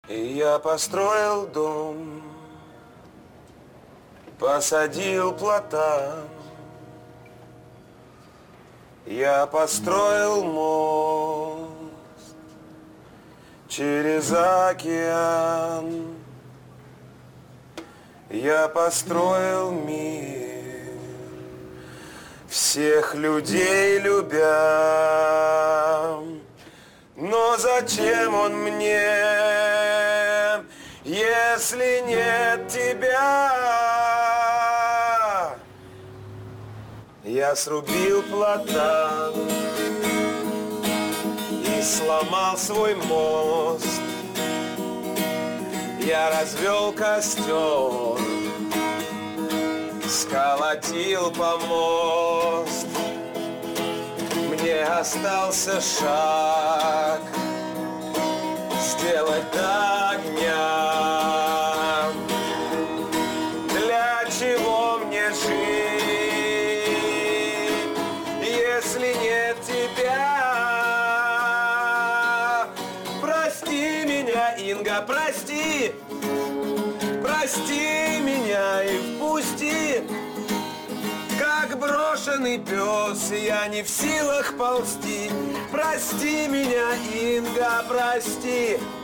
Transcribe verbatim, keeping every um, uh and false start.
И я построил дом, посадил платан. Я построил мост через океан. Я построил мир, всех людей любя. Но зачем он мне, если нет тебя? Я срубил платан и сломал свой мост. Я развел костер, сколотил помост. Мне остался шаг сделать до огня. Для чего мне жить, если нет тебя? Прости меня, Инга, прости, прости меня и впусти. Как брошенный пес, я не в силах ползти. Прости меня, Инга, прости.